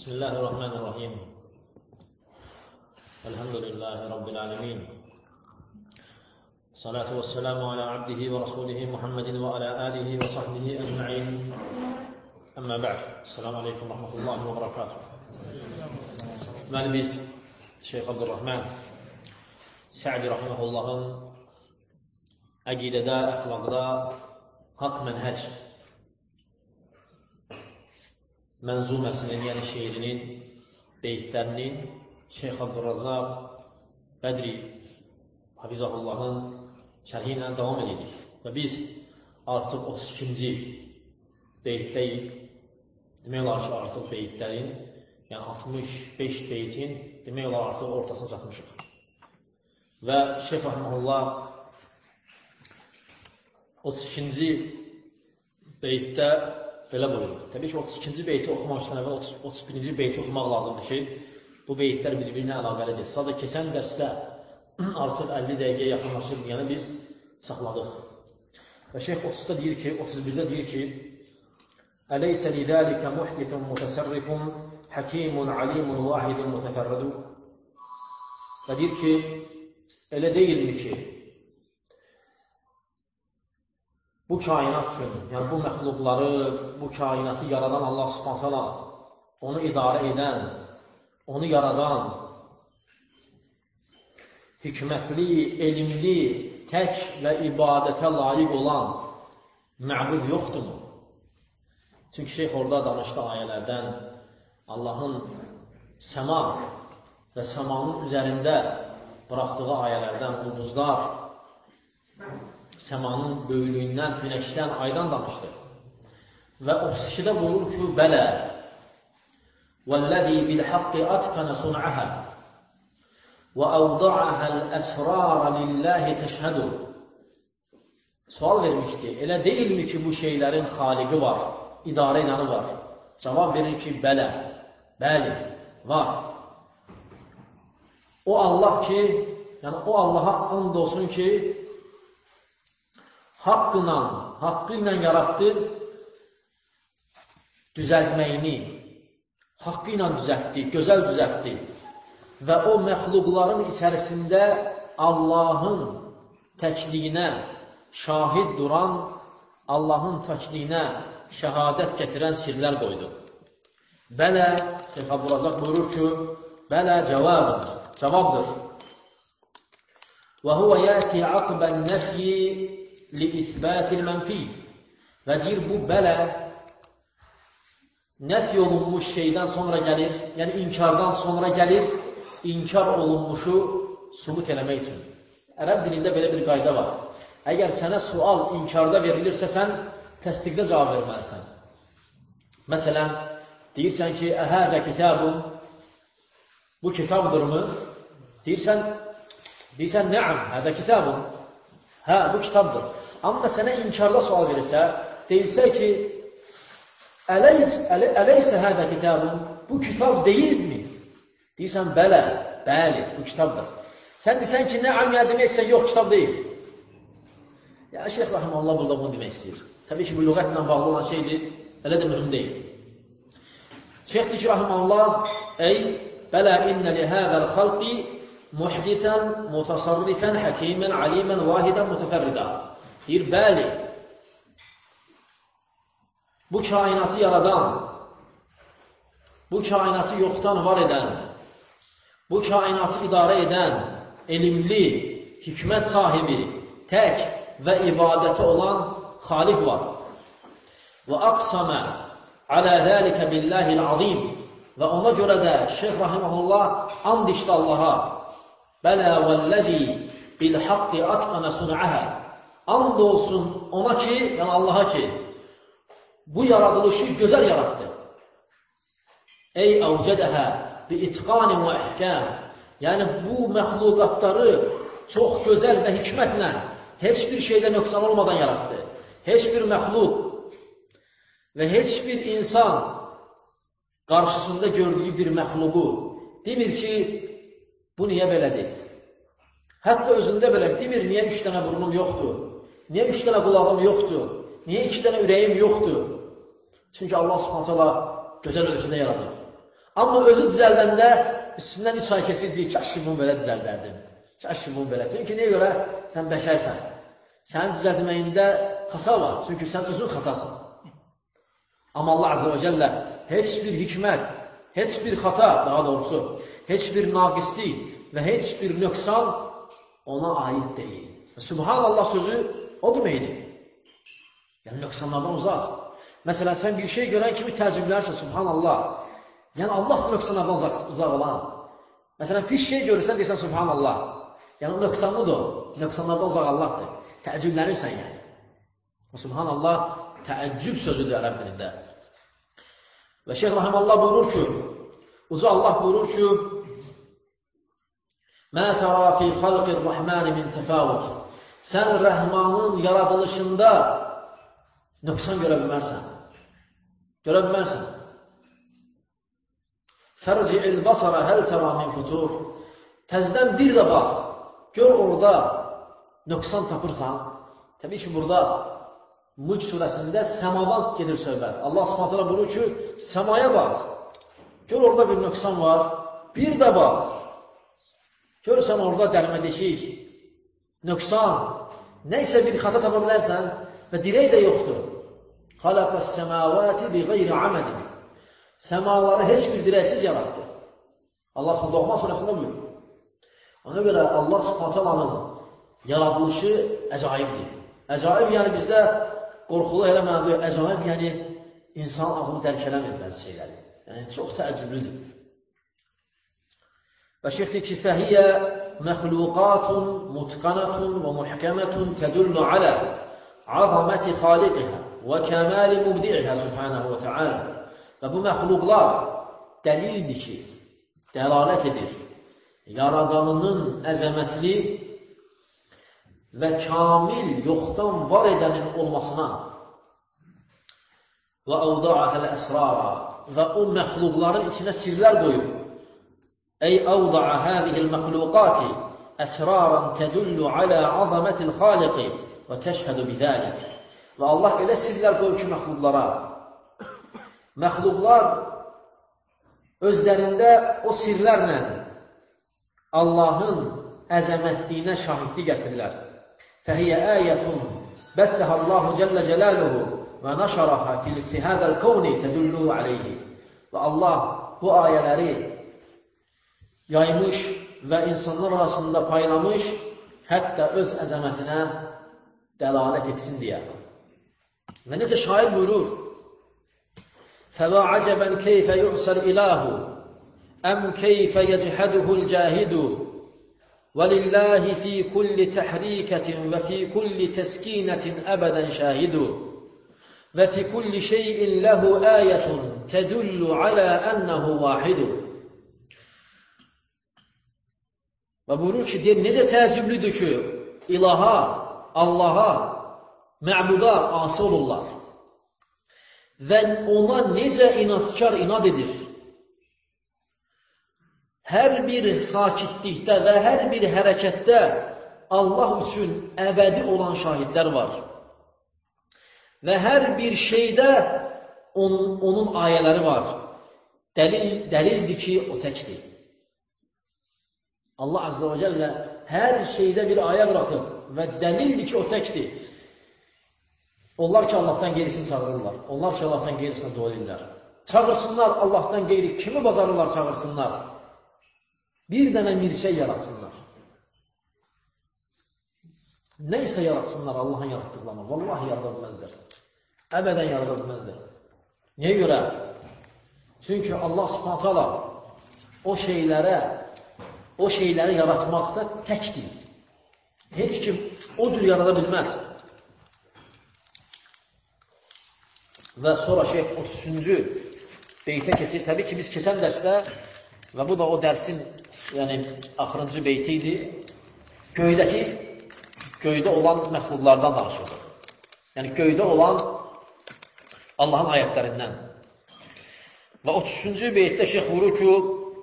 بسم الله الرحمن الرحيم الحمد لله رب العالمين الصلاة والسلام على عبده ورسوله محمد وعلى آله وصحبه أجمعين أما بعد السلام عليكم ورحمة الله وبركاته. Deməli biz Şeyx Abdurrahman Sə'di Rahiməhullahın əqidədə, əxlaqda haqq mənhəc mənzuməsinin, yəni şeirinin, beytlərinin Şeyx Abdurrazaq Bədri Hafizahullahın şərhi ilə davam edirik. Və biz artıq 32-ci beytdəyik. Demək olar ki, artıq beytlərin, yəni 65 beytin demək olar artıq ortasına çatmışıq. Və Şeyx Rahiməhullah 32-ci beytdə belə buyurur. Təbii ki, 32-ci beyti oxumaq üçün əvvəl 31-ci beyti oxumaq lazımdır ki, bu beytlər bir-birinə əlaqəlidir. Sadəcə keçən dərsdə artıq 50 dəqiqəyə yaxınlaşır, yəni biz saxladıq. Və Şeyx 30-da deyir ki, 31-də deyir ki, Əleysə lidəlikə muhdithun mütəsərrifun həkimun alimun vahidun mütəfərrədu. Və deyir ki, elə deyilmi ki, bu kainat üçün, yəni bu məxluqları, bu kainatı yaradan Allah Subhanahu taala, onu idarə edən, onu yaradan, hikmətli, elmli, tək və ibadətə layiq olan məbud yoxdurmu? Çünki Şeyx orada danışdı ayələrdən, Allahın səma və səmanın üzərində bıraxdığı ayələrdən, ulduzlar, səmanın böyüklüyündən, günəşdən, aydan danışdı. Və 32-də buyurur ki, Bələ vəl-ləzi bil-haqqi atqana sun'aha və əvda'ahəl əsrara lillahi təşhədu. Sual vermişdi, elə deyilmi ki, bu şeylərin xaliqi var, idarə edəni var? Cavab verir ki, bələ, bəli, var. O Allah ki, yəni o Allaha and olsun ki, haqqı ilə yaratdı, düzəltməyini, haqqı ilə düzəltdi, gözəl düzəltdi və o məxluqların içərisində Allahın təkliyinə şahid duran, Allahın təkliyinə şəhadət gətirən sirlər qoydu. Bələ, Şeyx Abdurrazaq buyurur ki, bələ cavabdır. Və huvə yəti aqbən nəfyi li-isbətil mənfi. Və deyir, bu bələ nəfi olunmuş şeydən sonra gəlir, yəni inkardan sonra gəlir, inkar olunmuşu sübut eləmək üçün. Ərəb dilində belə bir qayda var. Əgər sənə sual inkarda verilirsə, sən təsdiqdə cavab verməlisən. Məsələn, deyirsən ki, əhədə kitabun, bu kitabdırmı? Deyirsən, nəam, hədə kitabun. Hə, bu kitabdır. Amma sənə inkarda sual verirsə, deyilsə ki, əleysə hədə kitabun, bu kitab deyilmi? Deyirsən, bəli, bu kitabdır. Sən deyirsən ki, nəam, ya deməksən, yox, kitab deyil. Ya, Şeyx Rahiməhullah burada bunu demək istəyir. Təbii ki, bu lüğətlə bağlı olan şeydir, elə də mühüm deyil. Şeyx deyir ki, Rahiməhullah, bələ innə lihəvəl xalqi muhdisən, mutasarrifən, həkimən, alimən, vahidən, mütəfərridə. Deyir, bəli, bu kainatı yaradan, bu kainatı yoxdan var edən, bu kainatı idarə edən, elmli, hikmət sahibi, tək və ibadəti olan xaliq var. Və aqsamə alə zəlikə billahil azim. Və ona görə də Şeyx Rahiməhullah and içdi Allaha. Bələ vəlləzi bil-haqqi atqana sun'aha. And olsun ona ki, yəni Allaha ki, bu yaradılışı gözəl yarattı. Ey əvcədəhə bi-itqanin və ihkam. Yəni bu məxluqatları çox gözəl və hikmətlə, heç bir şeydə nöqsan olmadan yarattı. Heç bir məxluq və heç bir insan qarşısında gördüyü bir məxluqu demir ki, bu niyə belədir? Hətta özündə belə demir, niyə 3 dənə burnum yoxdur? Niyə 3 dənə qulağım yoxdur? Niyə 2 dənə ürəyim yoxdur? Çünki Allah Subhanahu taala gözəl ölçüdə yaradır. Amma özü düzəldəndə üstündən 3 ay keçirdi, kaş ki bunu belə düzəldərdim. Kaş ki bunu belə. Çünki niyə görə? Sən bəşərsən. Sənin düzəltməyində xata var. Çünki sən özün xatasın. Amma Allah Azze və Cəllə heç bir hikmət, heç bir xata, daha doğrusu, heç bir naqislik və heç bir nöqsan ona aid deyil. Subhanallah sözü o deməkdir. Yəni, nöqsanlardan uzaq. Məsələn, sən bir şey görən kimi təəccüblərsən, subhanallah. Yəni, Allah da nöqsanlardan uzaq olan. Məsələn, pis şey görürsən, deyirsən, subhanallah. Yəni, nöqsanlıdır o. Nöqsanlardan uzaq Allahdır. Təəccüblənirsən yəni. Subhanallah, təəccüb sözüdür ərəb dilində. Və Şeyx Rahimallah buyurur ki, Uca Allah buyurur ki, Mə tərə fi xalqir rəhməni min təfavut. Sən Rəhmanın yaradılışında nöqsan görə bilmərsən. Görə bilmərsən. Fərci'il basara həl tərə min futur. Təzdən bir də bax, gör orada nöqsan tapırsan. Təbii ki, burada Mülk surəsində səmadan gedir söhbət. Allah Subhanahu buyurur ki, səmaya bax. Gör orada bir nöqsan var. Bir də bax. Görürsən orada dəlmə-deşik, nöqsan, nəysə bir xata tapa bilərsən və dirək də yoxdur. Xalaqas səmavati bi qeyri amədin. Səmaları heç bir dirəksiz yarattı. Allah Subhanahu Doğma surəsində buyurur. Ona görə Allah Subhanahu yaradılışı əcaibdir. Əcaib yəni bizdə qorxulu eləmədir. Əcaib yəni insan ağlı dərk eləmir bəzi şeyləri. Yəni çox təəccüblüdür. Və şeyx deyir ki, fəhiyyə məxluqatun mutqanatun və muhkəmətun tədullu alə azaməti xaliqihə və kəmali mubdi'ihə subhanahu və teala. Və bu məxluqlar dəlildir ki, dəlalət edir yaradanının əzəmətli və kamil yoxdan var edənin olmasına və əvda'əhəl əsrara və o məxluqların içinə sirlər qoyub. Ey əvda'a hədihil məxluqati əsraran tədullu alə azamətil xaliqi və təşhədu bidəlik. Və Allah elə sirlər qoyub ki, məxluqlara. Məxluqlar özlərində o sirlərlə Allahın əzəmətliyinə şahidlik gətirirlər. Fəhiyyə əyətun bəttəhə Allahu Cəllə Cəlaluhu və nəşərəhə fi hədəl qovni tədullu aleyhi. Və Allah bu ayələri yaymış və insanlar arasında paylamış, hətta öz əzəmətinə dəlalət etsin deyə. Və necə şair buyurur, فَوَا عَجَبًا كَيْفَ يُعْسَ الْإِلَهُ أَمْ كَيْفَ يَجْحَدُهُ الْجَاهِدُ وَلِلَّهِ فِي كُلِّ تَحْرِيكَةٍ وَفِي كُلِّ تَسْكِينَةٍ أَبَدًا شَاهِدُ وَفِي كُلِّ شَيْءٍ لَهُ آيَةٌ تَدُلُّ عَلَى أَنَّهُ وَاحِدٌ. Və buyurur ki, deyir, necə təəccüblüdür ki, ilaha, Allaha, məbuda asi olurlar. Və ona necə inadkar inad edir. Hər bir sakitlikdə və hər bir hərəkətdə Allah üçün əbədi olan şahidlər var. Və hər bir şeydə onun ayələri var. Dəlildir ki, o təkdir. Allah Azze və Cəllə hər şeydə bir ayə bırakır və dəlildir ki, o təkdir. Onlar ki, Allahdan qeyrisini çağırırlar. Onlar ki, Allahdan qeyrisini dua edirlər. Çağırsınlar Allahdan qeyri. Kimi bazarırlar çağırsınlar? Bir dənə mirçək yaratsınlar. Neysə yaratsınlar Allahın yaratdıqlarını. Vallahi yaradılməzdir. Əbədən yaradılməzdir. Niyə görə? Çünki Allah Subhanahu taala o şeyləri yaratmaqda təkdir. Heç kim o cür yarada bilməz. Və sonra şeyh 33-cü beytə keçir. Təbii ki, biz keçən dərsdə və bu da o dərsin axırıncı beyti idi. Göydə olan məxluqlardan danışılır. Yəni, göydə olan Allahın ayətlərindən. Və 33-cü beytdə şeyh vurur ki,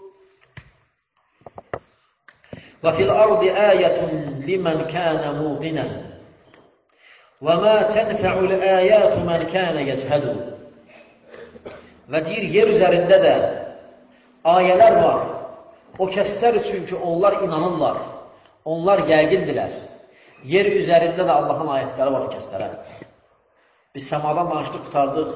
وَفِي الْأَرْضِ آيَةٌ لِمَنْ كَانَ مُوقِنًا وَمَا تَنْفَعُ الْآيَاتُ مَنْ كَانَ يَجْهَدُ. Və deyir, yer üzərində də ayələr var. O kəslər üçün ki, onlar inanırlar. Onlar yəqindirlər. Yer üzərində də Allahın ayətləri var o kəslərə. Biz səmadan danışdıq, qurtardıq.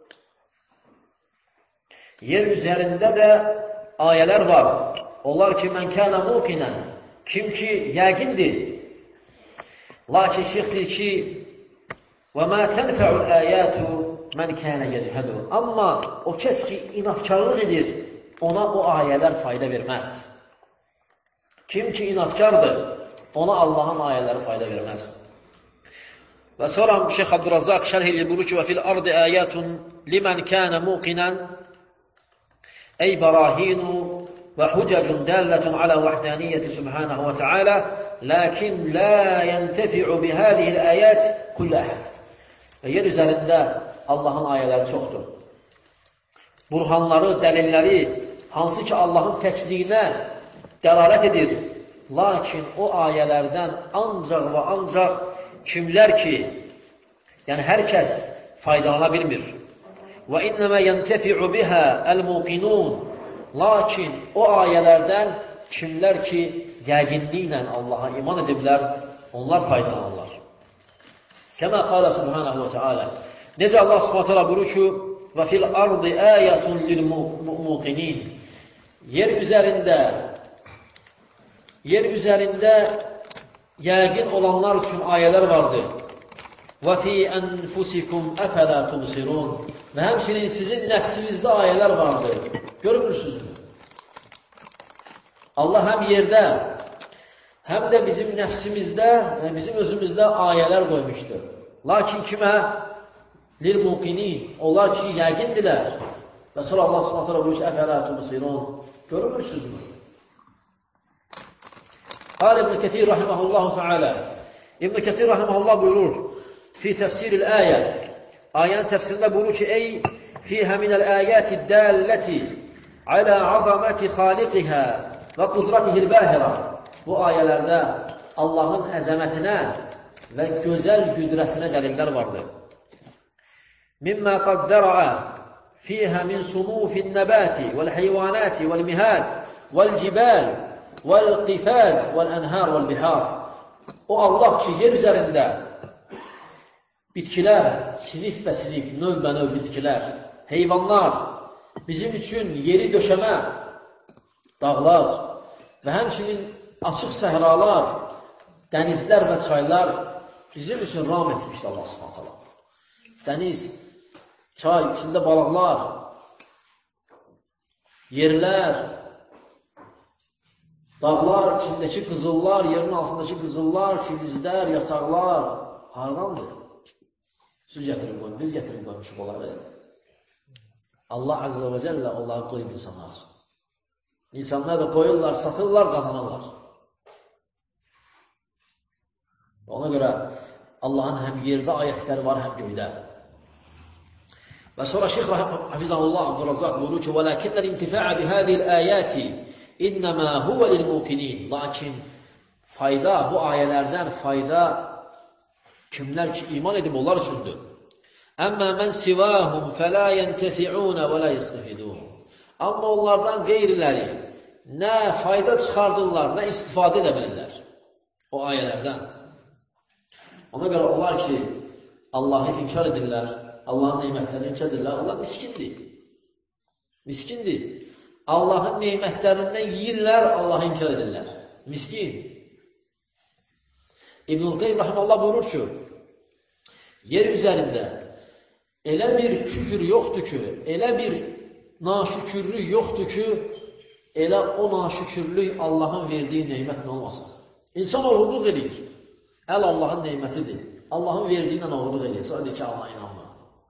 Yer üzərində də ayələr var. Onlar ki, mən kənə muqinən, kim ki, yəqindir. Lakin şeyx deyir ki, və mə tənfəul əyətü mən kənə yəchədu. Amma o kəs ki, inatkarlıq edir, ona o ayələr fayda verməz. Kim ki, inatkardır, ona Allahın ayələri fayda verməz. Və sonra Şeyx Abdurrazzaq şərh edir, buyurur ki, və fil ardı əyətun limən kənə muqinən ey barahinu və hücəcun dəllətun alə vəhdəniyyəti subhanəhu və teala lakin la yentəfi'u bihədihil əyət kullə əhəd. Və yer üzərində Allahın ayələri çoxdur. Burhanları, dəlilləri, hansı ki Allahın təkliyinə dəlalət edir. Lakin o ayələrdən ancaq və ancaq kimlər ki, yəni hər kəs faydalana bilmir. Və innəmə yentəfi'u bihə əl-muqinun. Lakin o ayələrdən kimlər ki, yəqinliklə Allaha iman ediblər, onlar faydalanırlar. Kəmə qalə subhanəhu və teala. Necə Allah subhanə teala buyurur ki, və fil ardı əyətun lil-muqinin. Yer üzərində yəqin olanlar üçün ayələr vardır. Və fi ənfusikum əfələ tubsirun. Və həmçinin sizin nəfsinizdə ayələr vardır. Görmürsünüzmü? Allah həm yerdə, həm də bizim nəfsimizdə, bizim özümüzdə ayələr qoymuşdur. Lakin kimə? Lil-muqinin. Onlar ki, yəqindirlər. Və sonra Allah subhanə teala buyurur ki, əfələ tubsirun. Görmürsünüzmü? Qal İbn Kəthir rahiməhullahu teala. İbn Kəthir rahiməhullah buyurur fi təfsiril ayə. Ayənin təfsirində buyurur ki, ey fihə minəl əyəti dəlləti alə azaməti xaliqihə və qudratihi l-bəhirə. Bu ayələrdə Allahın əzəmətinə və gözəl qüdrətinə dəlillər vardır. Mimmə qaddərəə fihə min sunufin nəbəti vəl-heyvanati vəl-mihad vəl-cibal vəl-qifaz vəl-ənhar vəl-bihar. O Allah ki, yer üzərində bitkilər, sinif-bəsinik, növ-bənöv bitkilər, heyvanlar, bizim üçün yeri döşəmə, dağlar və həmçinin açıq səhralar, dənizlər və çaylar bizim üçün ram etmişdir Allah subhanə teala. Dəniz, çay, içində balıqlar, yerlər, dağlar, içindəki qızıllar, yerin altındakı qızıllar, filizlər, yataqlar, haradandır? Siz gətirib qoyun, biz gətirib qoymuşuq onları. Allah Azze və Cəllə onları qoyub insanlar. İnsanlar da qoyurlar, satırlar, qazanırlar. Ona görə Allahın həm yerdə ayətləri var, həm göydə. Və sonra Şeyx Hafizahullah Abdurrazzaq buyurur ki, وَلَكِنَّ الْاِنْتِفَاعَ بِهَذِهِ الْآيَاتِ اِنَّمَا هُوَ لِلْمُوقِنِينَ. Lakin fayda, bu ayələrdən fayda kimlər ki, iman edib onlar üçündür. Əmmə mən sivahum fələ yentəfi'unə və lə yəstəfidun. Amma onlardan qeyriləri nə fayda çıxardırlar, nə istifadə edə bilirlər o ayələrdən. Ona görə onlar ki, Allahı inkar edirlər, Allahın neymətlərini inkar edirlər, onlar miskindir. Miskindir. Allahın neymətlərindən yiyirlər, Allahı inkar edirlər. Miskin. İbn-i Qeym Rahiməllah buyurur ki, yer üzərində elə bir küfür yoxdur ki, elə bir naşükürlük yoxdur ki, elə o naşükürlük Allahın verdiyi neymətlə olmasın. İnsan oğurluq edir. Əl Allahın neymətidir. Allahın verdiyilə oğurluq edir. Sadəcə ki, Allah inanmır.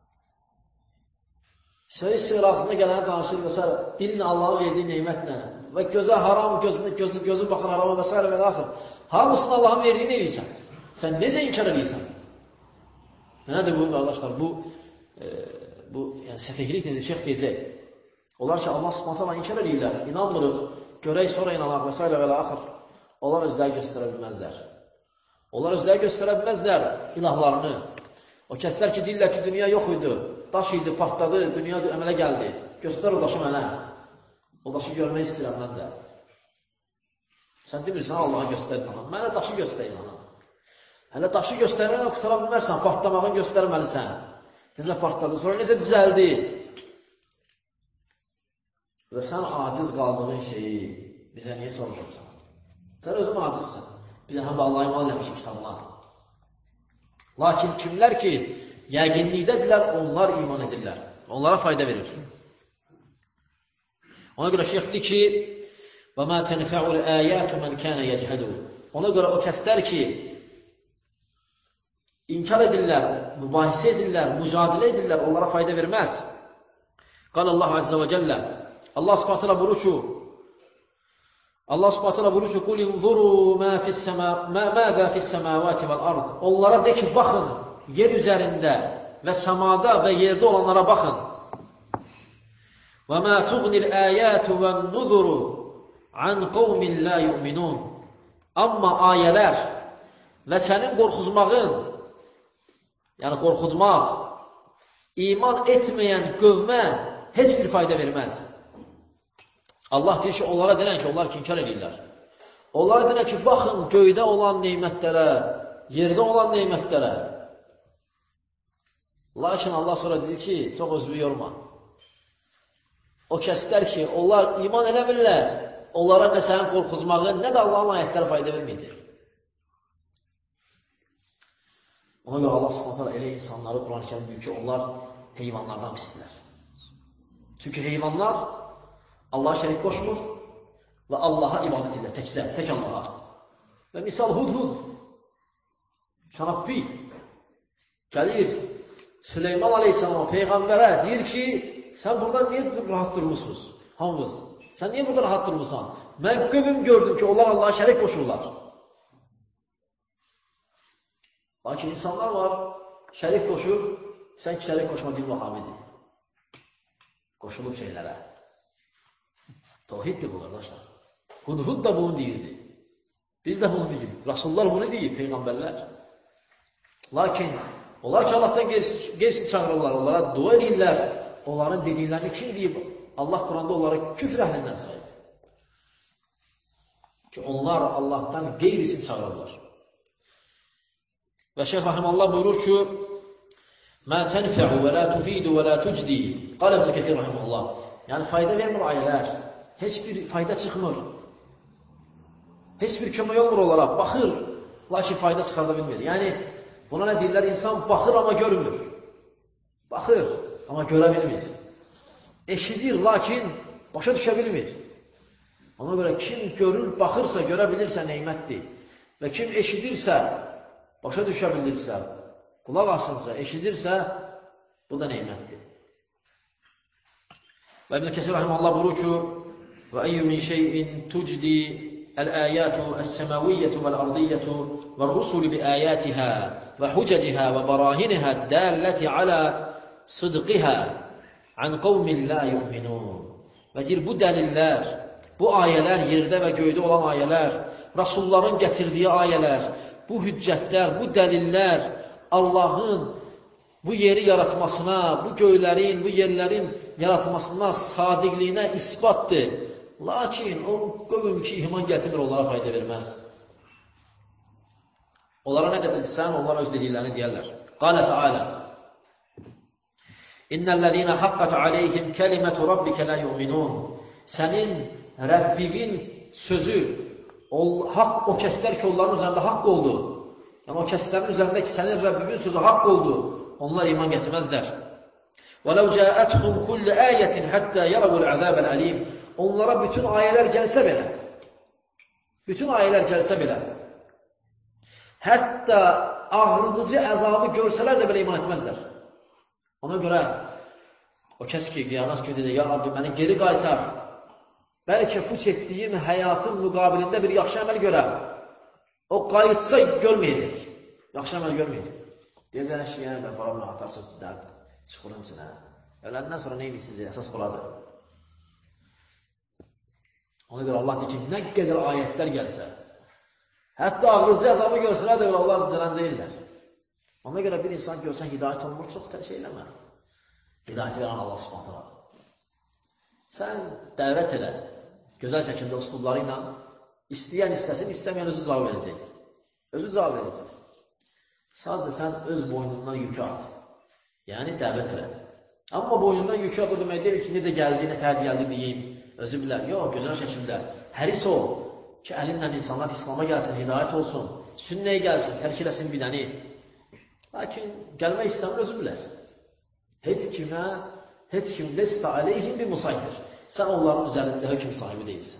Söz sığırasında gələnə danışır və s. Dilinə Allahın verdiyi neymətlə və gözə haram, gözü baxan harama və s. və daxil. Hamısını Allahın verdiyini eləyirsən. Sən necə inkar edirsən? Nədir bu, qardaşlar? Bu yəni, səfehlik necə, şeyx deyəcək. Onlar ki, Allah subhanətlə inkar edirlər, inanmırıq, görək, sonra inanaq və s. və daxil. Onlar özləri göstərə bilməzlər. Onlar özləri göstərə bilməzlər ilahlarını. O kəslər ki, deyirlər ki, dünya yox idi, daş idi, partladı, dünya əmələ gəldi. Göstər o daşı mənə. O O daşı görmək istəyirəm mən də. Sən demirsən, Allaha göstərin anam. Mənə daşı göstərin anam. Hələ daşı göstərməklə qutara bilmərsən, partlamağını göstərməlisən. Necə partladı, sonra necə düzəldi. Və sən aciz qaldığın şeyi bizə niyə soruşursan? Sən özün acizsən. Bizə həm də Allah'a iman eləmişik kitabına. Lakin kimlər ki, yəqinlikdədirlər, onlar iman edirlər. Onlara fayda verir. Ona görə şeyx deyir ki, وَمَا تَنْفَعُ الْآيَاتُ مَنْ كَانَ يَجْهَدُ. Ona görə o kəslər ki, inkar edirlər, mübahisə edirlər, mücadilə edirlər, onlara fayda verməz. Qal Allah Azze və Cəllə. Allah Subhanahu taala buyurur ki, "Qul inzuru mâzâ fis-semâvâti vel-ard." Onlara de ki, baxın, yer üzərində və səmada və yerdə olanlara baxın. وَمَا تُغْنِ الْآيَاتُ وَالنُّذُرُ عَنْ قَوْمٍ لَا يُؤْمِنُونَ. Amma ayələr və sənin qorxuzmağın, yəni qorxutmaq, iman etməyən qövmə heç bir fayda verməz. Allah deyir ki, onlara denən ki, onlar ki, inkar edirlər. Onlara denən ki, baxın göydə olan neymətlərə, yerdə olan neymətlərə. Lakin Allah sonra dedi ki, çox özünü yorma. O kəslər ki, onlar iman eləmirlər, onlara nə sənin qorxuzmağın, nə də Allahın ayətləri fayda verməyəcək. Ona görə Allah Subhanahu elə insanları Quran-ı Kərim deyir ki, onlar heyvanlardan pisdirlər. Çünki heyvanlar Allah'a şərik qoşmur və Allaha ibadət edirlər, tək Allaha. Və misal Hudhud, Şanafbi, gəlir Süleyman Aleyhisselama, Peyğəmbərə deyir ki, sən buradan niyə rahat durmuşsunuz? Hamınız. Sən niyə burada rahat durmuşsan? Mən qövüm gördüm ki, onlar Allaha şərik qoşurlar. Lakin insanlar var, şərik qoşur, sən ki, şərik qoşma deyil vahabidir. Qoşulub şeylərə. Tavhiddir bu, qardaşlar. Hudhud da bunu deyirdi. Biz də bunu deyirik. Rasullar bunu deyir, Peyğəmbərlər. Lakin, onlar ki, Allah'tan gerisi çağırırlar, onlara dua edirlər. Onların dediklərini kim deyib? Allah Quranda onları küfr əhlindən sayır. Ki, onlar Allah'tan qeyrisini çağırırlar. Və Şeyh Rahimallah buyurur ki, مَا تَنْفَعُ وَلَا تُفِيدُ وَلَا تُجْدِي. Qal İbn Kəthir Rahimallah. Yəni, fayda vermir ayələr. Heç bir fayda çıxmır. Heç bir kömək olmur onlara. Baxır, lakin fayda çıxarda bilmir. Yəni, buna nə deyirlər? İnsan baxır, amma görmür. Baxır, amma görə bilmir. Eşidir, lakin başa düşə bilmir. Ona görə kim görür, baxırsa, görə bilirsə neymətdir. Və kim eşidirsə, başa düşə bilirsə, qulaq asırsa, eşidirsə, bu da neymətdir. Və İbn Kəsir Rahimallah buyurur ki, وَأَيُّ مِنْ شَيْءٍ تُجْدِي الْآيَاتُ السَّمَوِيَّةُ وَالْأَرْضِيَّةُ وَالرُّسُلُ بِآيَاتِهَا وَحُجَجِهَا وَبَرَاهِنِهَا الدَّالَّةِ عَلَى صِدْقِهَا عَنْ قَوْمٍ لَا يُؤْمِنُونَ. Və deyir, bu dəlillər, bu ayələr, yerdə və göydə olan ayələr, Rasulların gətirdiyi ayələr, bu hüccətlər, bu dəlillər Allahın bu yeri yaratmasına, bu göylərin, bu yerlərin yaratmasına, sadiqliyinə isbatdır. Lakin o qövm ki, iman gətirmir, onlara fayda verməz. Onlara nə qədər sən, onlar öz dediklərini deyərlər. Qalə Teala İnnellezîne haqqat aleyhim kelimetu rabbike la yu'minun. Sənin Rəbbinin sözü, o kəslər ki, onların üzərində haqq oldu. Yəni, o kəslərin üzərində ki, sənin Rəbbinin sözü haqq oldu. Onlar iman gətirməzlər. وَلَوْ جَاءَتْهُمْ كُلُّ آيَةٍ حَتَّى يَرَوُا الْعَذَابَ الْأَلِيمِ. Onlara bütün ayələr gəlsə belə, hətta ağrıdıcı əzabı görsələr də belə iman etməzlər. Ona görə o kəs ki, qiyamət günü deyir, ya Rabbi, məni geri qaytar, bəlkə puç etdiyim həyatın müqabilində bir yaxşı əməl görəm. O qayıtsa görməyəcək, yaxşı əməl görməyəcək. Deyəcək, yəni, mən paramla atarsız, çıxırım sinə. Öləndən sonra neymişsiniz, əsas buladır. Ona görə Allah deyir ki, nə qədər ayətlər gəlsə, hətta ağrıcı əzabı görsələr də onlar düzələn deyirlər. Ona görə bir insan görsən, hidayət olmur, çox şey eləmə. Hidayət verən Allah Subhanahu. Sən dəvət elə. gözəl şəkildə üslubları ilə istəyən istəsin, istəməyən özü cavab verəcək. Özü cavab verəcək. Sadəcə sən öz boynundan yükü at. Yəni, dəvət elə. Amma boynundan yükü at, o demək deyil ki, necə gəldi, nə fərd gəldi deyim, özü bilər. Yox, gözəl şəkildə həris ol ki, əlinlə insanlar İslam'a gəlsin, hidayət olsun, sünnəyə gəlsin, tərk eləsin bidəni. Lakin gəlmək istəmir, özü bilər. Heç kim lesta aleyhim bir musaytir. Sən onların üzərində hökm sahibi deyilsin.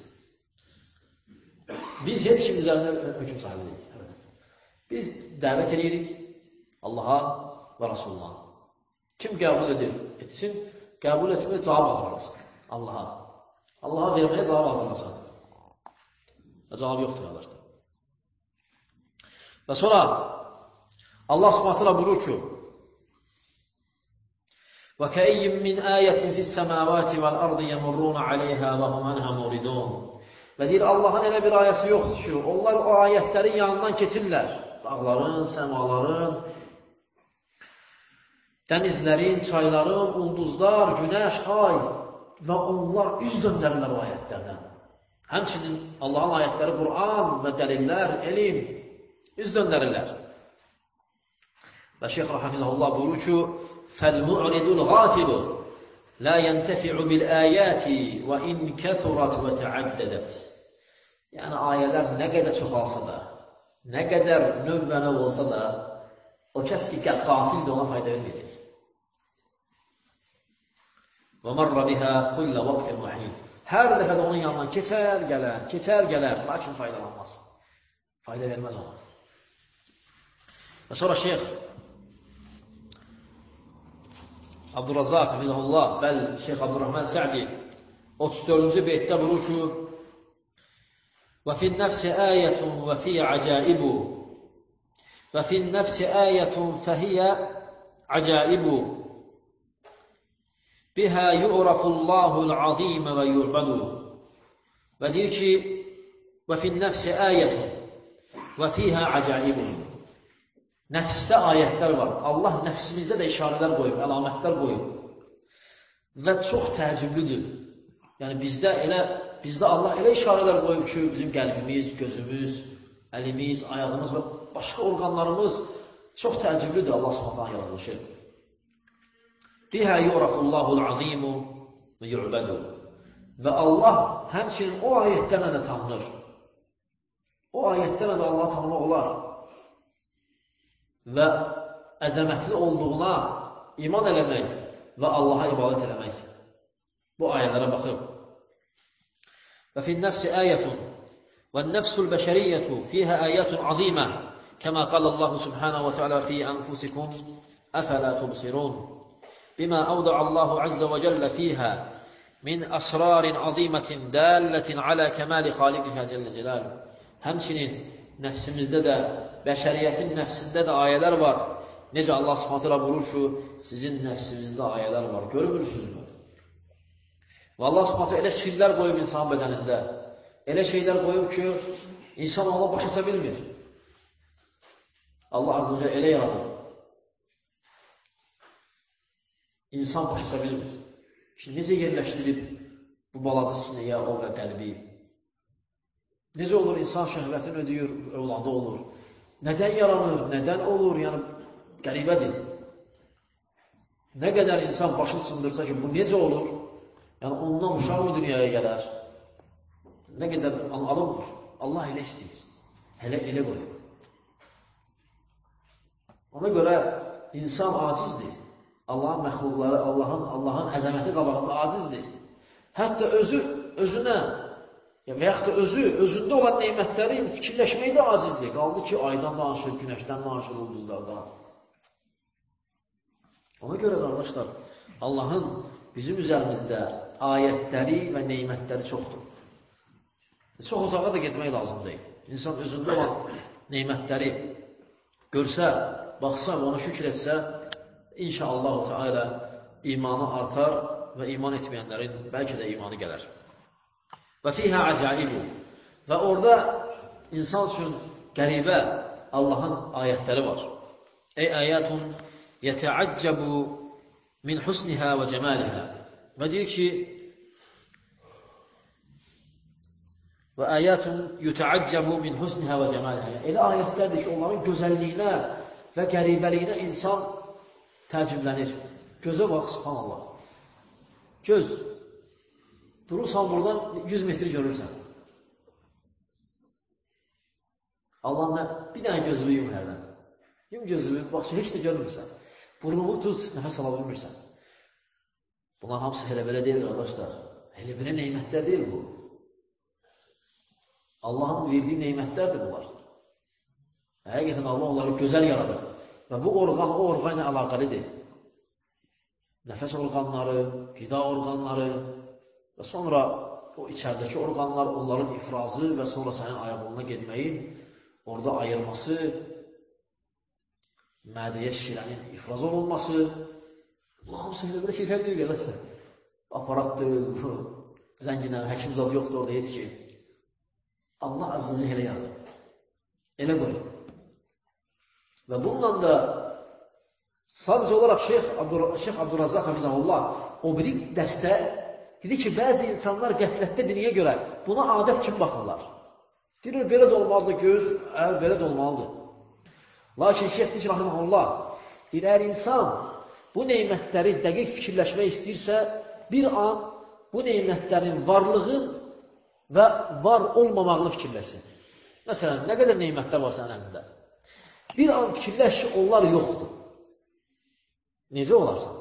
Biz heç kim üzərində hökm sahibi deyilik. Biz dəvət edirik Allaha və Rasuluna. Kim qəbul edir, etsin, qəbul etməyə cavab hazırlasın. Allaha verməyə cavab hazırlasın. Və cavab yoxdur, qardaşlar. Və sonra Allah Subhanahu buyurur ki: وَكَأَيٍّ مِّنْ آيَةٍ فِي السَّمَاوَاتِ وَالْأَرْضِ يَمُرُّونَ عَلَيْهَا وَهُمْ عَنْهَا مُعْرِضُونَ. Və deyir, Allahın elə bir ayəsi yoxdur ki, onlar o ayətlərin yanından keçirlər. Dağların, səmaların, dənizlərin, çayların, ulduzlar, günəş, ay və onlar üz döndərlər o ayətlərdən. Həmçinin Allahın ayətləri Qur'an və dəlillər, elm üz döndərirlər. Və Şeyx Hafizahullah buyurur ki, فَالْمُعْرِدُ الْغَافِلُ لَا يَنْتَفِعُ بِالْآيَاتِ وَإِنْ كَثُرَتْ وَتَعَدَّدَتْ. Yəni, ayələr nə qədər çoxalsa da, nə qədər növbənə olsa da, o kəs ki, qafildir, ona fayda verməyəcək. وَمَرَّ بِهَا كُلَّ وَقْتٍ وَحِينٍ. Hər dəfə də onun yanından keçər, gələr, lakin faydalanmaz. Fayda verməz ona. Və sonra Şeyx Abdurrazzaq, Hafizahullah, Şeyx Abdurrahman Sə'di 34-cü beytdə buyurur ki, وَفِي النَّفْسِ آيَةٌ وَفِي عَجَائِبُ وَفِي النَّفْسِ آيَةٌ فَهِيَ عَجَائِبُ بِهَا يُعْرَفُ اللّٰهُ الْعَظِيمَ وَيُعْبَدُ. Və deyir ki, وَفِي النَّفْسِ آيَةٌ وَفِيهَا عَجَائِبُ. Nəfsdə ayətlər var. Allah nəfsimizdə də işarələr qoyub, əlamətlər qoyub. Və çox təəccüblüdür. Yəni bizdə Allah elə işarələr qoyub ki, bizim qəlbimiz, gözümüz, əlimiz, ayağımız və başqa orqanlarımız çox təəccüblüdür Allah Subhanahu yaradılışı. Bihə yu'rafullahul azimu və yu'bədu. Və Allah həmçinin o ayətlərlə də tanınır. O ayətlərlə də Allah tanımaq olar. Və əzəmətli olduğuna iman eləmək və Allaha ibadət eləmək. Bu ayələrə baxıb. Və fin-nəfsi ayətun və-n-nəfsul bəşəriyyətu fiyhə ayətun azimə kəmə qal Allah subhanahu və teala fi anfusikum əfələ tubsirun bimə əvdə'ə Allahu azza və cəllə fiyhə min əsrarin azimətin dəllətin alə kəməli xaliqihə cəllə cəlalu. Həmçinin nəfsimizdə də, bəşəriyyətin nəfsində də ayələr var. Necə Allah Subhanahu taala buyurur ki, sizin nəfsinizdə ayələr var. Görmürsünüzmü? Və Allah Subhanahu taala elə sirlər qoyub insan bədənində. Elə şeylər qoyub ki, insan ona başa düşə bilmir. Allah azza və elə yaradır. İnsan başa düşə bilmir. Şimdi necə yerləşdirib bu balaca sinəyə, o və qəlbi? Necə olur, insan şəhvətini ödəyir, övladı olur. Nədən yaranır, nədən olur, yəni qəribədir. Nə qədər insan başını sındırsa ki, bu necə olur? Yəni ondan uşaq mı dünyaya gələr? Nə qədər alınmır. Allah elə istəyir. Elə qoyur. Ona görə insan acizdir. Allahın məxluqları, Allahın əzəməti qabağında acizdir. Hətta özünə və yaxud da özündə olan neymətləri fikirləşmək də acizdir. Qaldı ki, aydan danışır, günəşdən danışır, ulduzlardan. Ona görə, qardaşlar, Allahın bizim üzərimizdə ayətləri və neymətləri çoxdur. Çox uzağa da getmək lazım deyil. İnsan özündə olan neymətləri görsə, baxsa və ona şükür etsə, İnşallah Teala imanı artar və iman etməyənlərin bəlkə də imanı gələr. Və fiyhə acaibu. Və orada insan üçün qəribə Allahın ayətləri var. Ey ayətun yətəəccəbu min husnihə və cəmalihə. Və deyir ki, Və əyətun yutəəccəbu min husnihə və cəmalihə. Elə ayətlərdir ki, onların gözəlliyinə və qəribəliyinə insan təəccüblənir. Gözə bax, subhanallah. Göz. Durursan buradan 100 metri görürsən. Allah bir dənə gözünü yum hərdən. Yum gözünü, bax ki, heç də görmürsən. Burnumu tut, nəfəs ala bilmirsən. Bunlar hamısı elə belə deyil, qardaşlar. Elə belə neymətlər deyil bu. Allahın verdiyi neymətlərdir bunlar. Həqiqətən Allah onları gözəl yaradır. Və bu orqan o orqan ilə əlaqəlidir. Nəfəs orqanları, qida orqanları və sonra o içərdəki orqanlar, onların ifrazı və sonra sənin ayaqlarına getməyin, orada ayırması, mədəyə şirənin ifraz olunması, bu hamısı elə belə şeylər deyil, qardaşlar. Aparatdır, zənginə, həkim zadı yoxdur orada, heç ki. Allah azlığını elə yaradır. Elə qoyur. Və bununla da sadəcə olaraq Şeyx Abdurrazzaq Hafizəhullah o biri dərsdə dedi ki, bəzi insanlar qəflətdə diniyə görə buna adət kimi baxırlar. Deyir, belə də olmalıdır, göz, belə də olmalıdır. Lakin Şeyx deyir ki, Rahiməhullah, deyir, əgər insan bu neymətləri dəqiq fikirləşmək istəyirsə, bir an bu neymətlərin varlığın və var olmamağını fikirləsin. Məsələn, nə qədər neymətlər var sənin əlində? Bir an fikirləş ki, onlar yoxdur. Necə olarsan?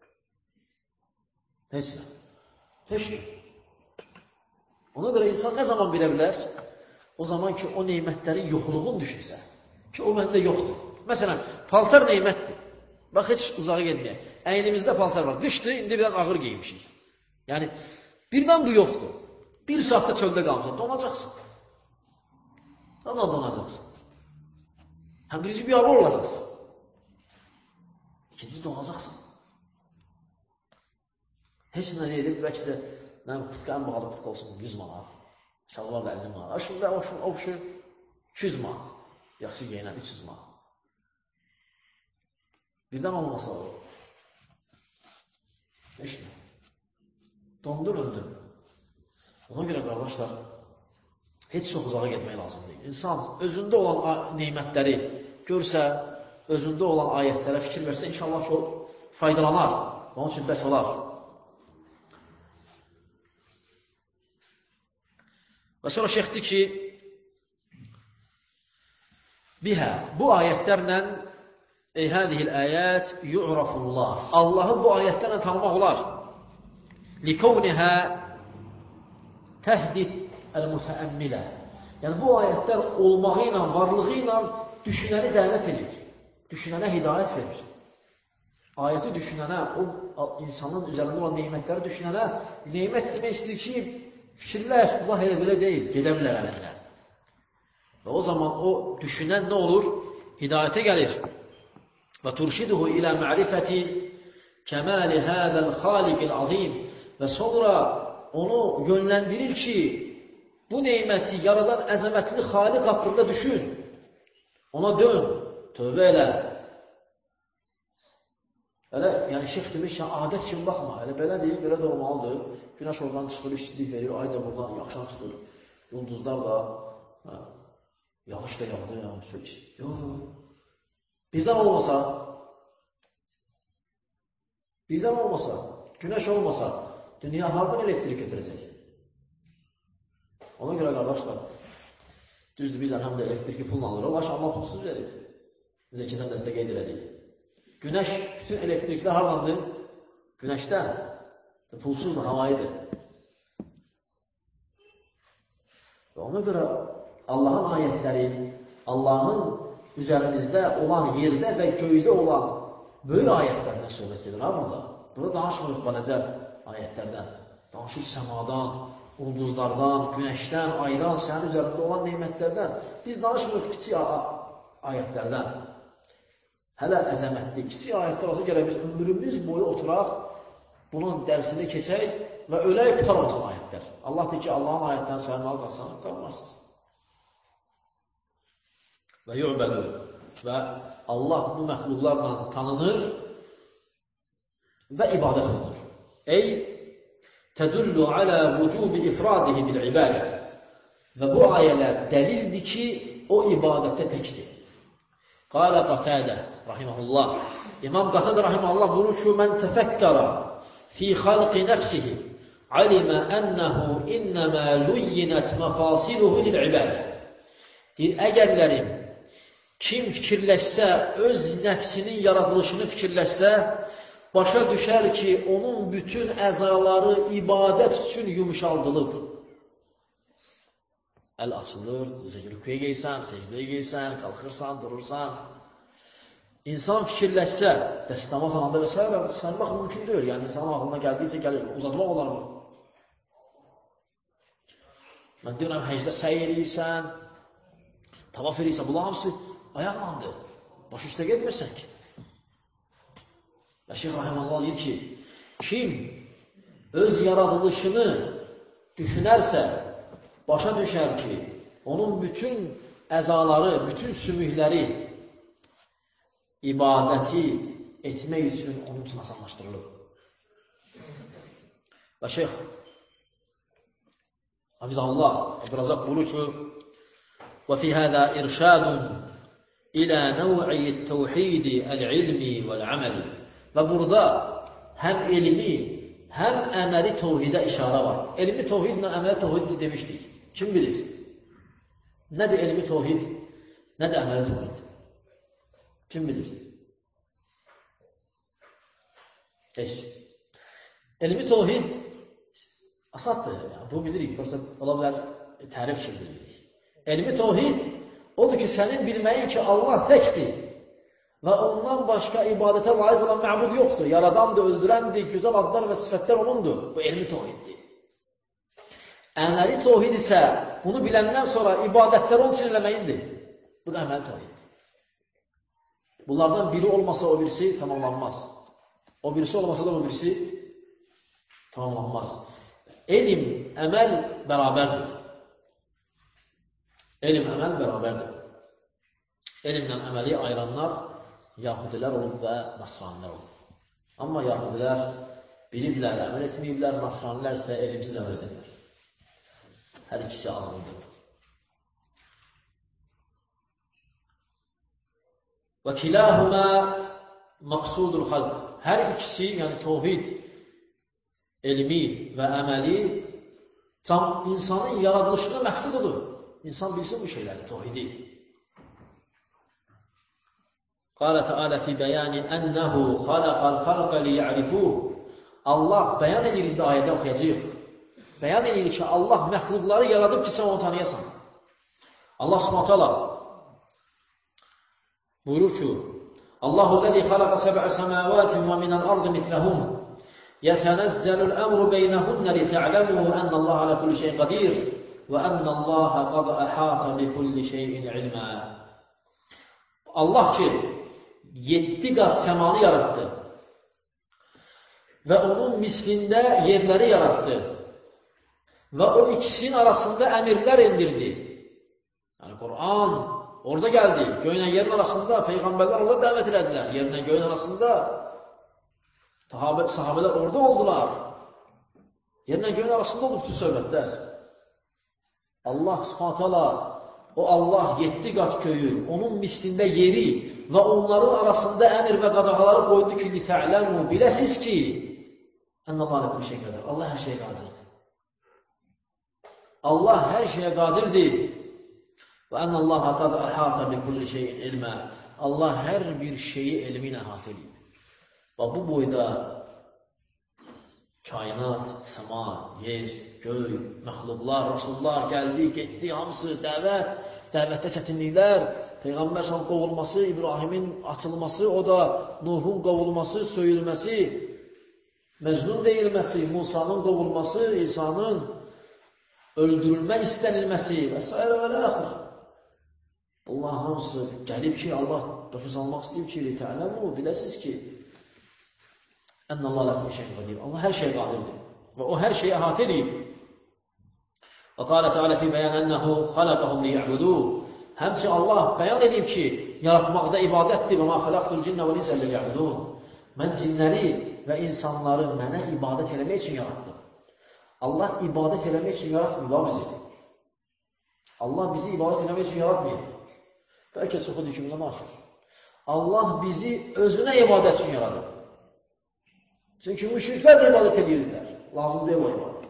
Heç nə. Heç nə. Ona görə insan nə zaman bilə bilər? O zaman ki, o neymətlərin yoxluğunu düşünsə. Ki, o məndə yoxdur. Məsələn, paltar neymətdir. Bax, heç uzağa getməyək. Əynimizdə paltar var. Qışdır, indi biraz ağır geymişik. Yəni, birdən bu yoxdur. Bir saatda çöldə qalmışsan, donacaqsın. Daha donacaqsın. Həm birinci bir arı olacaqsın. İkinci donacaqsın. Heç nə deyilib, bəlkə də putqanın bağlı putq olsun 100 manat. Şalvar da 50 manat. Şimdi o 200 manat. Yaxşı geyinən 300 manat. Birdən olmasa o. Heç nə. Dondur, öldür. Ona görə, qardaşlar, heç çox uzağa getmək lazım deyil. İnsan özündə olan neymətləri görsə, özündə olan ayətlərə fikir versə, inşallah çox faydalanar. Onun üçün bəs olar. Və sonra şeyxdir ki, bihə, bu ayətlərlə hədihil ayət yu'rafullah. Allahı bu ayətlərlə tanımaq olar. Likavnihə təhdid əl-mütəəmmilə. Yəni, bu ayətlər olmağı ilə, varlığı ilə düşünəni dəvət edir. Düşünənə hidayət verir. Ayəti düşünənə, o insanın üzərində olan neymətləri düşünənə, neymət demək istəyir ki, fikirlər, Allah elə belə deyil, gedə bilər əlindən. Və o zaman o düşünən nə olur? Hidayətə gəlir. Və turşiduhu ilə ma'rifəti kəməli hədəl xaliqil azim. Və sonra onu yönləndirir ki, bu neyməti yaradan əzəmətli xaliq haqqında düşün. Ona dön, tövbə elə. Elə, yəni şeyx demiş ki, adət kimi baxma. Elə belə deyil, belə də olmalıdır. Günəş oradan çıxır, işçilik verir, ay da buradan yaxşan çıxır. Ulduzlar da, yağış da yağdı, yox. Birdən olmasa, günəş olmasa, dünya hardan elektrik götürəcək? Ona görə, qardaşlar, düzdür, biz əlhəmdə elektriki pulla alırıq, lakin Allah pulsuz verir. Bizə keçən dəstə qeyd elədik. Günəş, bütün elektriklər hardandır? Günəşdən. Pulsuzdur, havayıdır. Və ona görə Allahın ayətləri, Allahın üzərimizdə olan yerdə və göydə olan böyük ayətlərdən söhbət gedir ha burada. Burada danışmırıq bələcə ayətlərdən. Danışır səmadan, ulduzlardan, günəşdən, aydan, sənin üzərində olan neymətlərdən. Biz danışmırıq kiçik ayətlərdən. Hələ əzəmətli, kiçik ayətlər olsa gərək biz ömrümüz boyu oturaq, bunun dərsini keçək və ölək qutarmasın ayətlər. Allah deyir ki, Allahın ayətdən saymalı qalsanız, qalmarsınız. Və yu'bədir. Və Allah bu məxluqlarla tanınır və ibadət olunur. Ey tədullu alə vücubi ifradihi bil ibadə. Və bu ayələr dəlildir ki, o ibadətdə təkdir. Qalə Qatadə, rahiməhullah. İmam Qatadə, rahiməhullah, buyurur ki, mən təfəkkəra fi xalqi nəfsihi, alimə ənəhu innəmə luyyinət məfasiluhu lil-ibədə. Deyir, əgərlərim, kim fikirləşsə, öz nəfsinin yaradılışını fikirləşsə, başa düşər ki, onun bütün əzaları ibadət üçün yumuşaldılıb. Əl açılır, rüküyə geysən, secdəyə geysən, qalxırsan, durursan. İnsan fikirləşsə, dəstəmaz ananda və s. saymaq mümkün deyil. Yəni, insanın ağlına gəldiyicə gəlir, uzatmaq olar mı? Mən deyirəm, həcdə səy eləyirsən, tavaf eləyirsən, bunlar hamısı ayaqlandır. Baş üstə getmirsən ki. Və Şeyx Rahiməllah deyir ki, kim öz yaradılışını düşünərsə, başa düşər ki, onun bütün əzaları, bütün sümükləri ibadəti etmək üçün onun üçün asanlaşdırılır. Və Şeyx Hafizahullah Abdurrazaq buyurur ki, وفي هذا إرشاد إلى نوع التوحيد العلمي والعمل. Və burada həm elmi, həm əməli təvhidə işarə var. Elmi təvhidlə əməli təvhid biz demişdik. Kim bilir? Nədir elmi təvhid? Nədir əməli təvhid? Kim bilir? Heç. Elmi təvhid asaddır. Yəni, bu bilirik. Ola bilər tərif kimi bilirik. Elmi təvhid odur ki, sənin bilməyin ki, Allah təkdir və ondan başqa ibadətə layiq olan məbud yoxdur. Yaradandır, öldürəndir, gözəl adlar və sifətlər onundur. Bu elmi təvhiddir. Əməli təvhid isə bunu biləndən sonra ibadətləri onun üçün eləməyindir. Bu da əməli təvhiddir. Bunlardan biri olmasa o birisi tamamlanmaz. O birisi olmasa da o birisi tamamlanmaz. Elm, əməl bərabərdir. Elm, əməl bərabərdir. Elmlə əməli ayıranlar Yahudilər olub və Nasranilər olub. Amma Yahudilər biliblər, əməl etməyiblər, Nasranilər isə elmsiz əməl edirlər. Hər ikisi azındır. Və kilahuma maqsudul xalq. Hər ikisi, yəni təvhid, elmi və əməli insanın yaradılışının məqsədidir. İnsan bilsin bu şeyləri, təvhidi. Qalə Teala fi bəyani ənəhu xalaqal xalqa liya'rifuh. Allah bəyan edir, indi ayədə oxuyacaq. Bəyan edir ki, Allah məxluqları yaradıb ki, sən onu tanıyasan. Allah Subhanahu taala buyurur ki, Allahu-ləzi xalaqa səb'a səmavatin və minəl ardı misləhum yətənəzzəlul əmru beynəhunə litə'ləmu ənəllaha alə kulli şeyin qadir və ənəllaha qad əhata bi kulli şeyin ilmə. Allah ki, 7 qat səmanı yarattı və onun mislində yerləri yarattı və o ikisinin arasında əmirlər indirdi. Yəni, Quran orada gəldi. Göylə yerin arasında Peyğəmbərlər orada dəvət elədilər. Yerlə göyün arasında sahabələr orada oldular. Yerlə göyün arasında oldu bütün söhbətlər. Allah Subhanahu taala, o Allah 7 qat göyü, onun mislində yeri və onların arasında əmr və qadağaları qoydu ki, litə'ləmu, biləsiz ki, ənəllaha alə kulli şeyin qadir. Allah hər şeyə qadirdir. Allah hər şeyə qadirdir. Və ənəllaha qad əhata bi kulli şeyin ilmə. Allah hər bir şeyi elmi ilə əhatə edib. Və bu boyda kainat, səma, yer, göy, məxluqlar, rasullar gəldi, getdi, hamısı dəvətdə çətinliklər, Peyğəmbər sallallahu qovulması, İbrahimin atılması, o da Nuhun qovulması, söyülməsi, Məcnun deyilməsi, Musanın qovulması, İsa'nın öldürülmə istənilməsi və s. və l-əxir. Allah hamısı gəlib ki, Allah nefes almaq istəyib ki, litə'ləmu, biləsiz ki, ənəllaha alə kulli şeyin qadir. Allah hər şeyə qadirdir və o hər şeyi əhatə edib. Və qalə Teala fi bəyan ənəhu xalaqahum liya'buduh. Həmçə Allah bəyan edib ki, yaratmaqda ibadətdir. Və mə xalaqtul cinnə vəl insə liya'buduh. Mən cinləri və insanları mənə ibadət eləmək üçün yaratdım. Allah ibadət eləmək üçün yaratmıyor bizi. Allah bizi ibadət eləmək üçün yaratmayıb. Bəlkə çoxu hükümdən aşır. Allah bizi özünə ibadət üçün yaradıb. Çünki müşriklər də ibadət edirdilər. Lazım deyil o ibadət.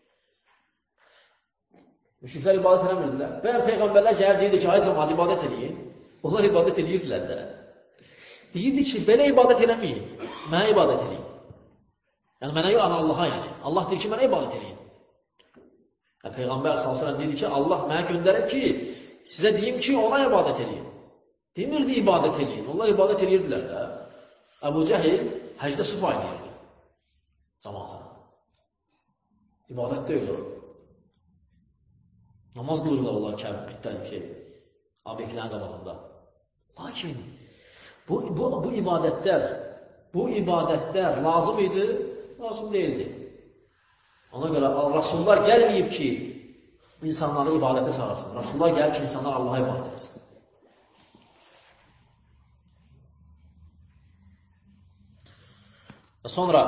Müşriklər ibadət eləmirdilər. Bəyən Peyğəmbərlər gəlir deyirdi ki, ay cəmaat ibadət eləyin. Onlar ibadət edirdilər də. Deyirdi ki, belə ibadət eləməyin. Mənə ibadət eləyin. Yəni, mənə yox, Allaha yəni. Allah deyir ki, mənə ibadət eləyin. Peyğəmbər s.ə.v deyir ki, Allah mənə göndərib ki, sizə deyim ki, ona ibadət eləyin. Demirdi ibadət eləyin. Onlar ibadət eləyirdilər də. Əbu Cəhil həcdə su paylayırdı. Zamansa. İbadət deyil o. Namaz qılırlar onlar obyektlərin qabağında. Lakin bu ibadətlər lazım idi, lazım deyildi. Ona görə Rasullar gəlməyib ki, insanları ibadətə çağırsın. Rasullar gəlir ki, insanlar Allaha ibadət etsin. Sonra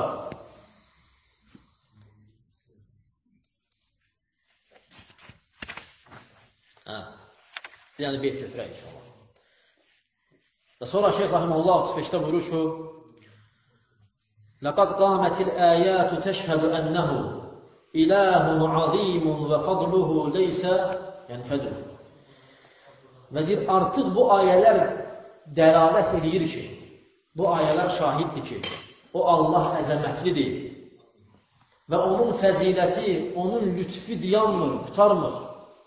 bir beyt götürək inşallah. Sonra Şeyh Rahimullah 35-də buyurur ki, لَقَدْ قَامَتِ الْآيَاتُ تَشْهَدُ أَنَّهُ إِلَٰهٌ عَظِيمٌ وَفَضْلُهُ لَيْسَ يَنْفَدُهُ. Və deyir, artıq bu ayələr dəlalət edir ki, bu ayələr şahiddir ki, o Allah əzəmətlidir və onun fəziləti, onun lütfi dayanmır, qutarmır.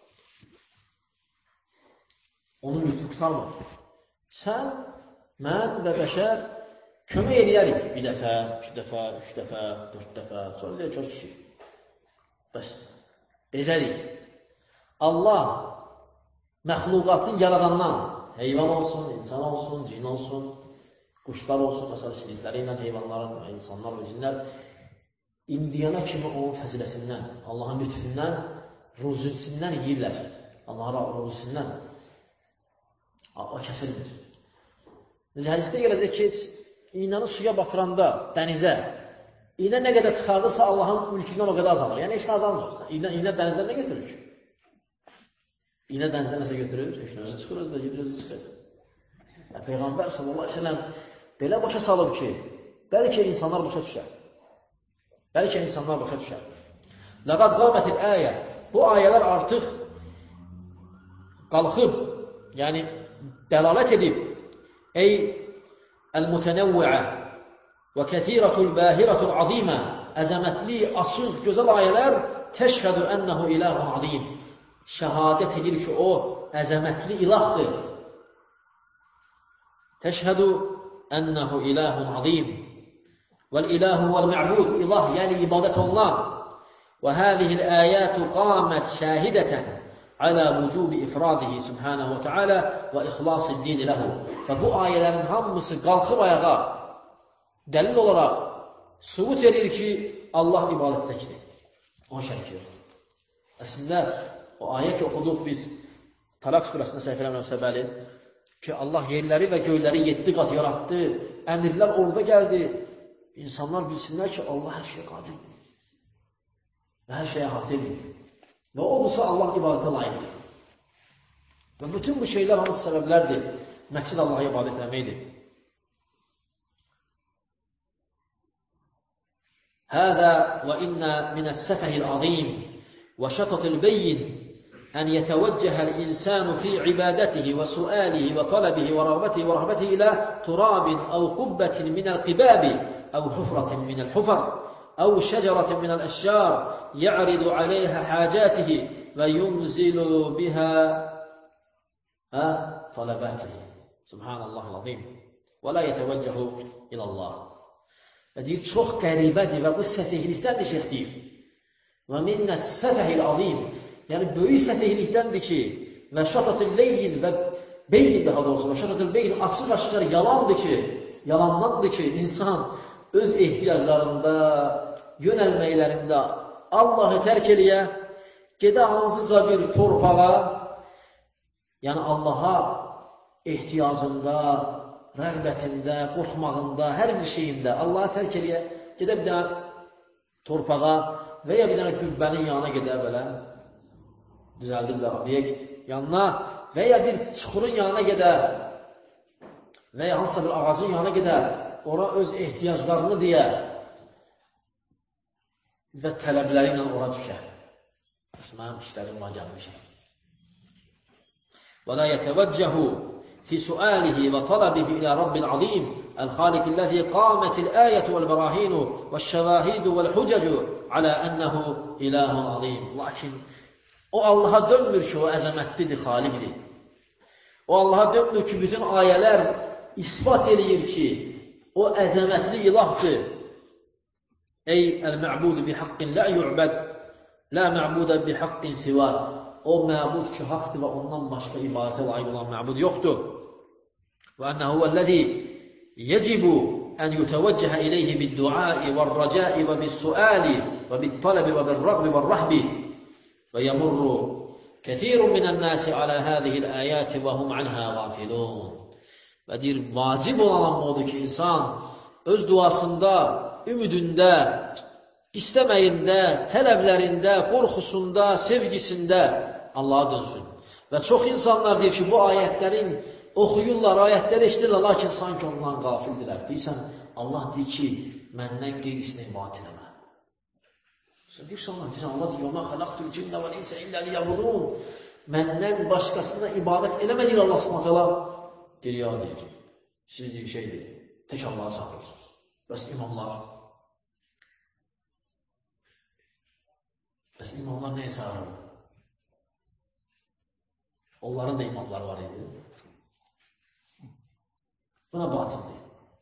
Onun lütfi qutarmır. Sən, mən və bəşər kömək eləyərik. Bir dəfə, 2 dəfə, 3 dəfə, 4 dəfə, sonra deyək, çox kişi. Bəs, bezərik. Allah məxluqatın yaradandan, heyvan olsun, insan olsun, cin olsun, quşlar olsun, məsələ sinifləri ilə heyvanların, insanlar və cinlər, indiyana kimi onun fəzilətindən, Allahın lütfündən, ruzisindən yiyirlər. Allahın ruzisindən o kəsilmir. Necə hədisdə gələcək ki, iynanı suya batıranda, dənizə, iynə nə qədər çıxardırsa Allahın mülkündən o qədər azalır. Yəni, heç nə azalmır. İynə dənizdən nə götürür ki? İynə dənizdən nəsə götürür? Heç nə özü çıxır, özü də gedir, özü çıxır. Peyğəmbər s.ə.v belə başa salıb ki, bəlkə insanlar başa düşər. Bəlkə insanlar başa düşər. Ləqad qamətil əyə. Bu ayələr artıq qalxıb, yəni dəlalət edib. Ey əl-mütənəvvəə və kəthirətul bəhirətul azimə. Əzəmətli, açıq, gözəl ayələr təşhədu ənəhu ilahun azim. Şəhadət edir ki, o əzəmətli ilahdır. Təşhədu ənəhu ilahun azim. Vəl-ilahu vəl-mə'bud. İlah, yəni ibadət olunan. Və həzihil əyətu qamət şəhidətən alə vücubi ifradihi subhanahu və teala və ixlası dini ləhu. Və bu ayələrin hamısı qalxıb ayağa dəlil olaraq sübut edir ki, Allah ibadətdəkidir. O şərik yoxdur. Əslində, o ayə ki, oxuduq biz Talaq surəsində səhv eləmirəmsə bəli, ki, Allah yerləri və göyləri 7 qat yaratdı, əmirlər orada gəldi, insanlar bilsinlər ki, Allah hər şeyə qadirdir və hər şeyə hatirdir. Və olursa Allah ibadətə layiqdir. Və bütün bu şeylər hansı səbəblərdir? Məqsəd Allaha ibadət etməkdir. Həzə və innə minəs-səfəhil azim və şətatil beyyin ən yətəvəccəhəl insanu fi ibadətihi və sualihi və talabihi və rəğbətihi ilə turabin əv qubbətin minəl qibabi əv hufratin minəl hufar أو شجرة من الأشجار يعرض عليها حاجاته وينزل بها طلباته سبحان الله العظيم ولا يتوجه إلى الله. Deyir, çox qəribədir və bu səfihlikdəndir şeyh deyir. Və minnəs səfəhil azim, yəni böyük səfihlikdəndir ki, və şatatil leyyin və beyin daha doğrusu, və şatatil beyin açıq aşkar yalandır ki, yalandandır ki, insan öz ehtiyaclarında, yönəlməklərində Allahı tərk eləyə, gedə hansısa bir torpağa, yəni Allaha ehtiyacında, rəğbətində, qorxmağında, hər bir şeyində Allahı tərk eləyə, gedə bir dənə torpağa və ya bir dənə qübbənin yanına gedə belə düzəldirlər obyekt yanına və ya bir çuxurun yanına gedər və ya hansısa bir ağacın yanına gedər, ora öz ehtiyaclarını deyə və tələbləri ilə ora düşər. Bəs mənim işlərim var gəlmişəm. وَلَا يَتَوَجَّهُ فِي سُؤَالِهِ وَطَلَبِهِ إِلَى رَبِّ الْعَظِيمِ الْخَالِقِ الَّذِي قَامَتِ الْآيَةُ وَالْبَرَاهِينُ وَالشَّوَاهِدُ وَالْحُجَجُ عَلَى أَنَّهُ إِلَٰهٌ عَظِيمٌ. Lakin o Allaha dönmür ki, o əzəmətlidir, xaliqdir. O Allaha dönmür ki, bütün ayələr ispat eləyir ki, o əzəmətli ilahdır. Ey əl-mə'budu bi haqqin la yu'bad, la mə'buda bi haqqin siva. O məbud ki, haqdır və ondan başqa ibadətə layiq olan məbud yoxdur. Və ənəhu vəl-ləzi yəcibu ən yutəvəccəhə iləyhi bid-duai vəl-rəcai və bis-suali və bit-tələbi və bil-rəqbi vəl-rəhbi və yəmurru kəthirun minən-nəsi alə hədihil-əyəti və hum anhə qafilun. Və deyir, vacib olan odur ki, insan öz duasında, ümidində, istəməyində, tələblərində, qorxusunda, sevgisində Allaha dönsün. Və çox insanlar deyir ki, bu ayətlərin oxuyurlar, ayətləri eşidirlər, lakin sanki ondan qafildirlər. Deyirsən, Allah deyir ki, məndən qeyrisinə ibadət eləmə. Sən deyirsən, Allah deyir, وَمَا خَلَقْتُ الْجِنَّ وَالْإِنسَ إِلَّا لِيَعْبُدُونَ. Məndən başqasına ibadət eləmə deyir Allah Subhanahu. Deyir, ya deyir, siz deyir şeydir, tək Allaha çağırırsınız. Bəs imamlar nəyə çağırır? Onların da imamları var idi. Buna batıldır.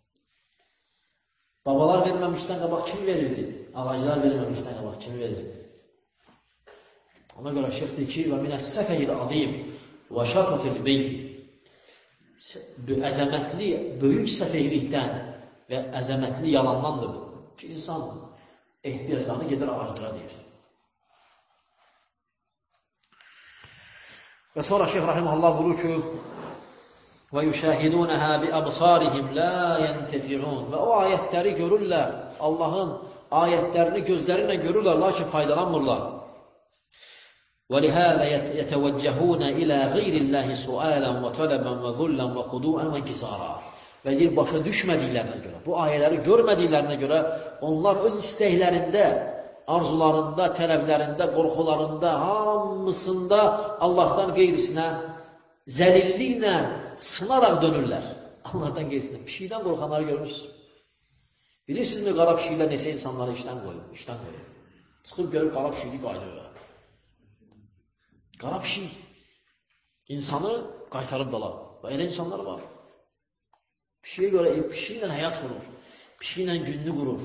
Babalar verməmişdən qabaq kim verirdi? Ağaclar verməmişdən qabaq kim verirdi? Ona görə şeyx deyir ki, və minəs-səfəhil azim və şatatil beyti. Əzəmətli, böyük səfehlikdən və əzəmətli yalandandır bu. Ki, insan ehtiyaclarını gedir ağaclara deyir. Və sonra şeyx rahiməhullah buyurur ki, və yüşahidunəhə bi əbsarihim la yentəfi'un. Və o ayətləri görürlər, Allahın ayətlərini gözlərinlə görürlər, lakin faydalanmırlar. Və lihəzə yətəvəccəhunə ilə qeyrillahi sualən və tələbən və zullən və xuduən və inkisara. Və deyir, başa düşmədiklərinə görə, bu ayələri görmədiklərinə görə onlar öz istəklərində, arzularında, tələblərində, qorxularında, hamısında Allahdan qeyrisinə zəlilliklə sınaraq dönürlər. Allahdan qeyrisinə. Pişikdən qorxanları görmüşsünüz. Bilirsinizmi, qara pişiklər nesə insanları işdən qoyur? Çıxıb görüb qara pişiklik qaydır. Qara pişik insanı qaytarıb dalar. Və elə insanlar var. Pişiyə görə pişiklə həyat qurur. Pişiklə gününü qurur.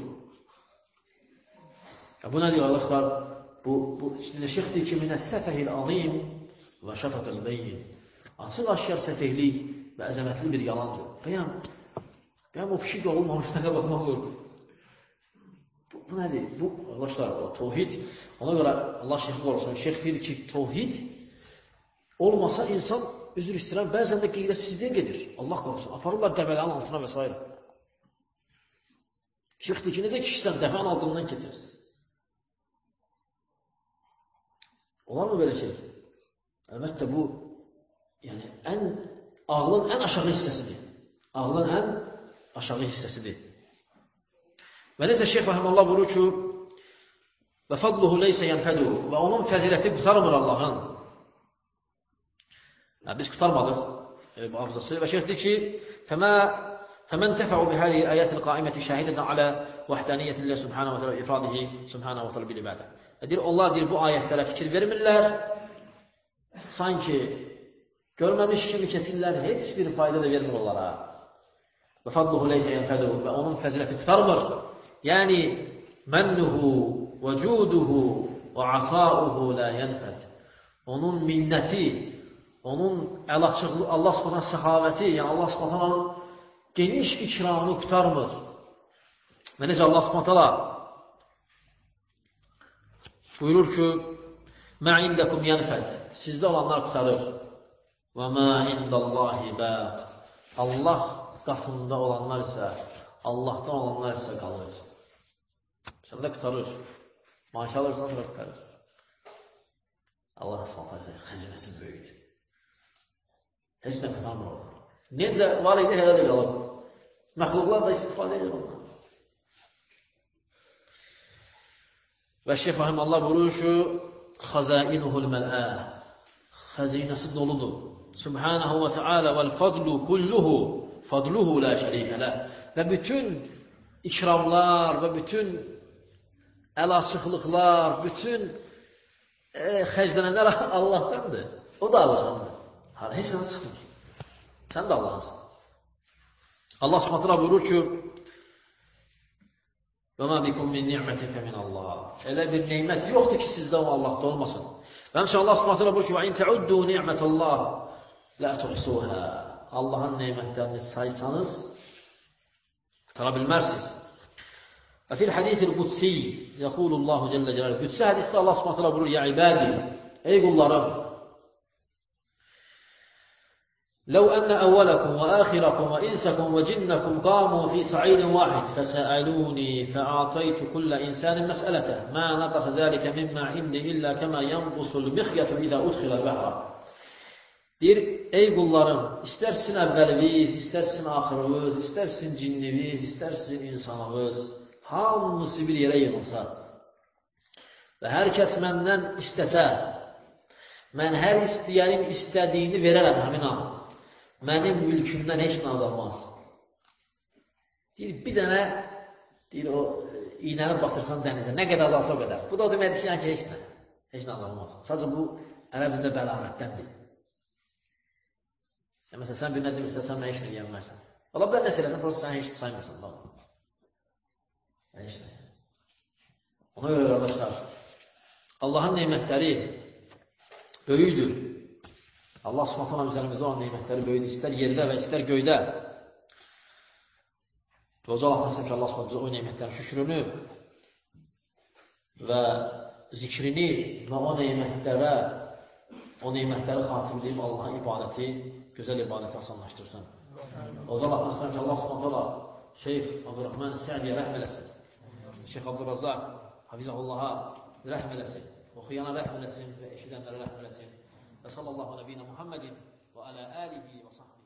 Bu nə deyir arkadaşlar? Bu şeyx deyir ki, minəs-səfəhil azim və şatatil beyin. Açıq aşkar səfehlik və əzəmətli bir yalandır. Bəyəm o pişik olmamışdan qabaqmaq olur. Bu nədir? Bu, arkadaşlar, tohid. Ona görə Allah şeyxi qorusun. Şeyx deyir ki, tohid olmasa insan, üzr istəyirəm, bəzən də qeyrətsizliyə gedir. Allah qorusun. Aparırlar dəvələrin altına və s. Şeyx deyir ki, necə kişisən dəvənin altından keçir? Olar mı belə şey? Əlbəttə bu, yəni ağlın ən aşağı hissəsidir. Ağlın ən aşağı hissəsidir. Və necə Şeyx Rəhəməllah buyurur ki, və fadluhu leysə yənfədu, və onun fəziləti qutarmır Allahın. Biz qutarmadıq bu abzası. Və Şeyx deyir ki, فَمَنْ تَفَعُ بِهَذِهِ الْآيَاتِ الْقَائِمَةِ شَاهِدًا عَلَى وَحْدَانِيَّةِ اللّٰهِ سُبْحَانَهُ وَتَعَالَى وَإِفْرَادِهِ سُبْحَانَهُ وَتَعَالَى بِالْعِبَادَةِ. Onlar deyir, bu ayətlərə fikir vermirlər, sanki görməmiş kimi keçirlər, heç bir fayda da vermir onlara. Və fadluhu leysə yənfədu, və onun fəziləti qutarmır. Yəni, mənnuhu və cuduhu və atauhu la yənfəd. Onun minnəti, onun əlaçıqlı, Allah Subhanahu səxavəti, yəni Allah Subhanahu geniş ikramı qutarmır. Və necə Allah Subhanahu buyurur ki, mə indəkum yənfəd, sizdə olanlar qutarır. Və mə indallahi bəq, Allah qatında olanlar isə, Allahdan olanlar isə qalır. Səndə qutarır, maaş alırsan sonra qutarır. Allah s.ə.v. xəzinəsi böyükdür. Heç nə tutanmır. Necə var idi, elə də qalıb. Məxluqlar da istifadə edir ondan. Və Şeyx Rahimallah buyurur ki, xəzainuhul məl'ə, xəzinəsi doludur. Subhanahu və Teala vəl fadlu kulluhu, fadluhu la şərikə ləh. Və bütün ikramlar və bütün əl-açıqlıqlar, bütün xərclənənlər Allahdandır. O da Allahdandır. Heç nə çıxmır. Sən də Allah'sın. Allah s.ə.v. buyurur ki, وَمَا بِكُمْ مِنْ نِعْمَتِكَ مِنَ اللّٰهِ. Elə bir neymət yoxdur ki, sizdə o Allah'da olmasın. Və həmçinin Allah s.ə.v. buyurur ki, وَاِنْ تَعُدُّوا نِعْمَةَ اللّٰهِ لَا تُحْسُوهَا. Allah'ın neymətlərini saysanız, qutara bilmərsiniz. Və fil hadithil qudsi, yəqulullahu cəllə cəlal. Qudsi hadisdə Allah s.ə.v. buyurur, Ya ibadi, ey qullarım, لو أن أولكم وآخركم وإنسكم وجنكم قاموا في صعيد واحد فسألوني فأعطيت كل إنسان مسألته ما نقص ذلك مما عندي إلا كما ينقص المخيط إذا أدخل البحر. Deyir, ey qullarım, istərsin əvvəliniz, istərsin axırınız, istərsin cinniniz, istərsin insanınız, hamısı bir yerə yığılsa və hər kəs məndən istəsə, mən hər istəyənin istədiyini verərəm həmin an. Mənim mülkümdən heç nə azalmaz. Deyir, bir dənə, deyir, o iynəni batırsan dənizə, nə qədər azalsa o qədər. Bu da o deməkdir ki, yəni ki, heç nə azalmaz. Sadəcə bu, ərəb dilində bəlağətdəndir. Məsələn, sən bir nə demirsən, sən mən heç nə deyəmərsən. Ola bilər nəsə eləsən, prosta sən heç nə saymırsan. Heç nə. Ona görə, qardaşlar, Allahın neymətləri böyüdür. Allah s.ə.v. üzərimizdə olan neymətləri böyüdür, istər yerdə və istər göydə. Və uca Allah'ın ki, Allah s.ə.v. o neymətlərin şükrünü və zikrini və o neymətləri xatirləyib Allah'ın ibadəti, gözəl ibadəti asanlaşdırsın. Uca Allah'ın ki, Allah s.ə.v. Şeyx Abdurrahman Sə'diyə rəhm eləsin. Şeyx Abdurrazzaq Hafizahullah'a rəhm eləsin. Oxuyana rəhm eləsin və eşidənlərə rəhm eləsin. Və sallallahu nəbiyyina Muhammedin və alə alihi və sahbihi.